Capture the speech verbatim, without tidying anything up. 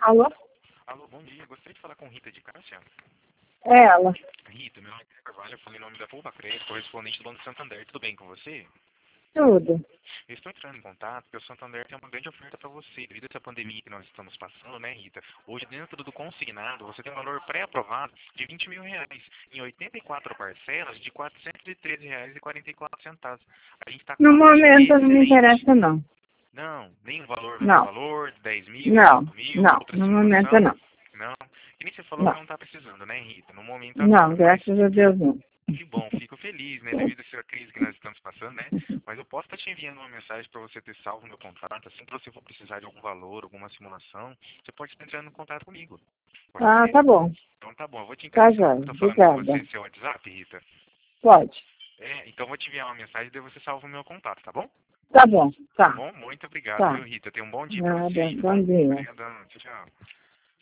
Alô? Alô, bom dia. Gostaria de falar com Rita de Cássia. É ela. Rita, meu nome é Carvalho, eu falei em nome da Poupa Crédito, correspondente do Banco Santander. Tudo bem com você? Tudo. Eu estou entrando em contato porque o Santander tem uma grande oferta para você. Devido a essa pandemia que nós estamos passando, né, Rita? Hoje, dentro do consignado, você tem um valor pré-aprovado de vinte mil reais em oitenta e quatro parcelas de quatrocentos e treze reais e quarenta e quatro centavos. A gente está com No uma taxa momento não me excelente. interessa, não. Não, nem o valor, mesmo Não. valor, dez mil, Não. cinco mil, Não. outra No momento simulação. não. Não. E nem você falou que Não. não está precisando, né, Rita? No momento Não, agora. Mas graças a Deus não. que bom, fico feliz, né, devido a essa crise que nós estamos passando, né? Mas eu posso estar te enviando uma mensagem para você ter salvo meu contato. Assim que você for precisar de algum valor, alguma simulação, você pode estar entrando em contato comigo. Pode Ah, ser? tá bom. Então tá bom. Eu vou te Tá, encaminhar esse número Jóia. que eu tô falando com Obrigada. você, seu WhatsApp, Rita. Pode. É, então eu vou te enviar uma mensagem e daí você salva o meu contato, tá bom? Tá bom. Tá Tá. bom? Muito obrigado, Tá. viu, Rita? Tenha um bom dia para você Nada. aí, tá Bom bom? dia. Obrigadão. Tchau, tchau.